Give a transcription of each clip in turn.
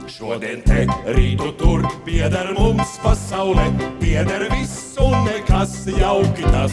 Šodien te, rītu tur, pieder mums pasaule, pieder viss un nekas jauki tas.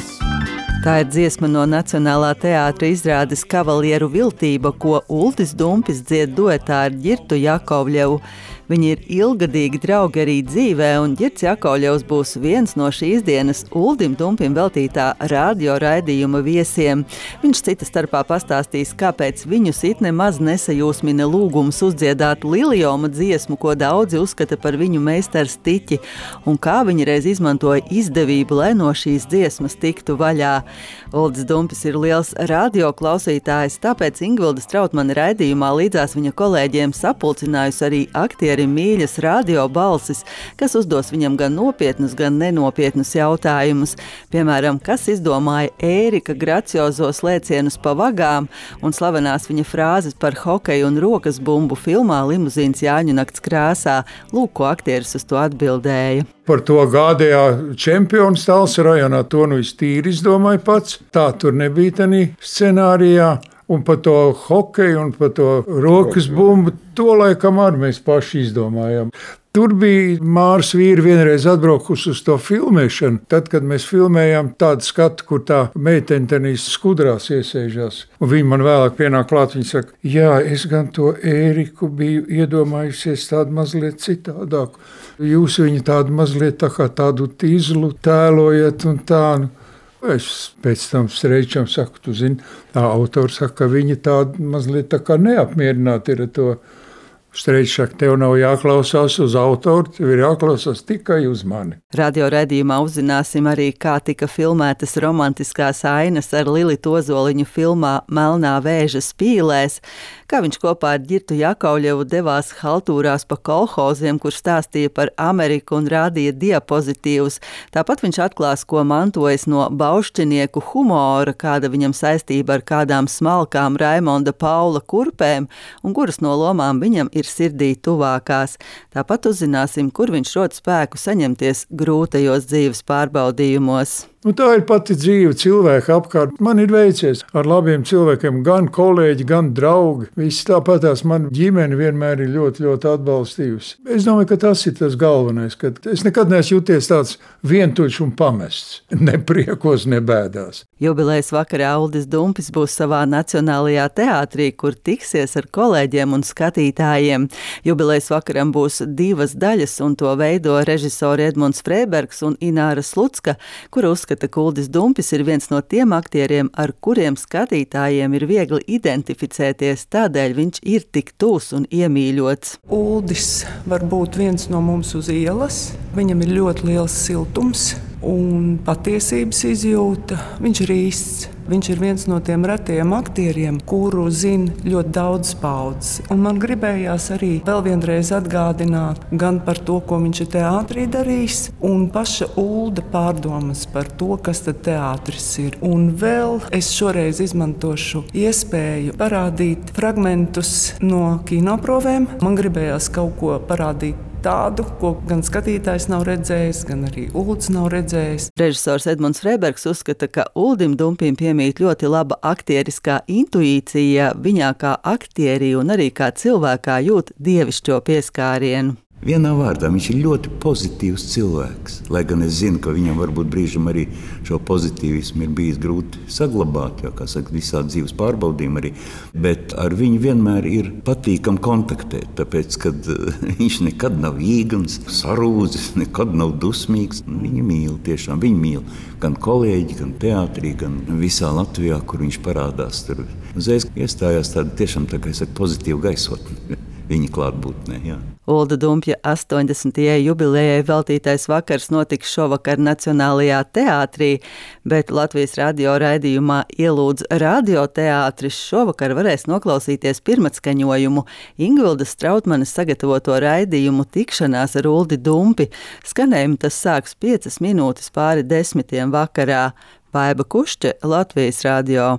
Tā ir dziesma no Nacionālā teātra izrādes Kavalieru viltība, ko Uldis Dumpis dzied duetā ar Ģirtu Jakovļevu. Viņi ir ilgadīgi draugi arī dzīvē, un Ģirts Jakovļevs būs viens no šīs dienas Uldim Dumpim veltītā radio raidījuma viesiem. Viņš cita starpā pastāstīs, kāpēc viņus it nemaz nesajūsmina lūgums uzdziedāt Liljoma dziesmu, ko daudzi uzskata par viņu meistars tiķi, un kā viņi reiz izmantoja izdevību, lai no šīs dziesmas tiktu vaļā. Uldis Dumpis ir liels radio klausītājs, tāpēc Ingvilda Strautmane raidījumā līdzās viņa kolēģiem sapulcinājusi arī aktieri mīļas radio balsis, kas uzdos viņam gan nopietnus, gan nenopietnus jautājumus. Piemēram, kas izdomāja Ērika graciozos lēcienus pa vagām un slavenās viņa frāzes par hokeju un rokas bumbu filmā Limuzīns Jāņu nakts krāsā. Lūk, ko aktieris uz to atbildēja. Par to gādējā čempions Talsa rajonā, to nu es tīri izdomāju pats. Tā tur nebija tanī scenārijā. Un par to hokeju un par to rokas bumbu, to laikam arī mēs paši izdomājām. Tur bija Māras vīri vienreiz atbraukusi uz to filmēšanu. Tad, kad mēs filmējām tādu skatu, kur tā meitene tenīs skudrās iesēžās. Un viņa man vēlāk pienāk klāt, viņa saka, jā, es gan to Ēriku biju iedomājusies tādu mazliet citādāku. Jūs viņu tādu mazliet tā kā tādu tīzlu tēlojat un tā. Es pēc tam streičam saku, tu zini, tā autora saka, ka viņa tāda mazliet tā kā neapmierināta ir ar to. Streičs saka, tev nav jāklausās uz autoru, tev ir jāklausās tikai uz mani. Radio raidījumā uzzināsim arī, kā tika filmētas romantiskās ainas ar Lilitu Ozoliņu filmā Melnā vēža spīlēs, kā viņš kopā ar Ģirtu Jakovļevu devās haltūrās pa kolhoziem, kur stāstīja par Ameriku un rādīja diapozitīvus. Tāpat viņš atklās, ko mantojas no baušķinieku humora, kāda viņam saistība ar kādām smalkām Raimonda Paula kurpēm un kuras no lomām viņam ir sirdī tuvākās. Tāpat uzzināsim, kur viņš rod spēku saņemties grūtajos dzīves pārbaudījumos. Tā ir pati dzīve cilvēka apkārt. Man ir veicies ar labiem cilvēkiem, gan kolēģi, gan draugi. Visi tāpatās man ģimene vienmēr ir ļoti, ļoti atbalstījusi. Es domāju, ka tas ir tas galvenais, ka es nekad neesmu jūties tāds vientuļš un pamests. Ne priekos, ne bēdās. Jubilejas vakarā Uldis Dumpis būs savā Nacionālajā teātrī, kur tiksies ar kolēģiem un skatītājiem. Jubilejas vakaram būs 2 daļas, un to veido režisori Edmunds Freibergs un Ināra Slucka, kur uzskata, ka Uldis Dumpis ir viens no tiem aktieriem, ar kuriem skatītājiem ir viegli identificēties, tādēļ viņš ir tik tūs un iemīļots. Uldis var būt viens no mums uz ielas, viņam ir ļoti liels siltums un patiesības izjūta, viņš ir īsts. Viņš ir viens no tiem retajiem aktieriem, kuru zina ļoti daudz paudzes. Un man gribējās arī vēl vienreiz atgādināt gan par to, ko viņš ir teātrī darījis, un paša Ulda pārdomas par to, kas tad teātris ir. Un vēl es šoreiz izmantošu iespēju parādīt fragmentus no kinoprovēm. Man gribējās kaut ko parādīt tādu, ko gan skatītājs nav redzējis, gan arī Uldis nav redzējis. Režisors Edmunds Freibergs uzskata, ka Uldim Dumpim piemīt ļoti laba aktieriskā intuīcija, viņā kā aktierī un arī kā cilvēkā jūt dievišķo pieskārienu. Vienā vārdā viņš ir ļoti pozitīvs cilvēks, lai gan es zinu, ka viņam varbūt brīžam arī šo pozitīvismu ir bijis grūti saglabāt, jo, kā saka, visādi dzīves pārbaudījumi arī, bet ar viņu vienmēr ir patīkam kontaktēt, tāpēc, kad viņš nekad nav īgans, sarūzis, nekad nav dusmīgs. Viņu mīl tiešām, viņu mīl gan kolēģi, gan teātrī, gan visā Latvijā, kur viņš parādās. Tur uzreiz iestājās tāda tiešām, tā kā es saku, pozitīva gaisotne. Viņa klātbūtnē, jā. Ulda Dumpja 80. jubilejai veltītais vakars notiks šovakar Nacionālajā teātrī, bet Latvijas radio raidījumā Ielūdz radioteātris šovakar varēs noklausīties pirmatskaņojumu Ingvildas Strautmanes sagatavoto raidījumu Tikšanās ar Uldi Dumpi. Skanējumu tas sāks 5 minūtes pāri 10 vakarā. Baiba Kušķe, Latvijas radio.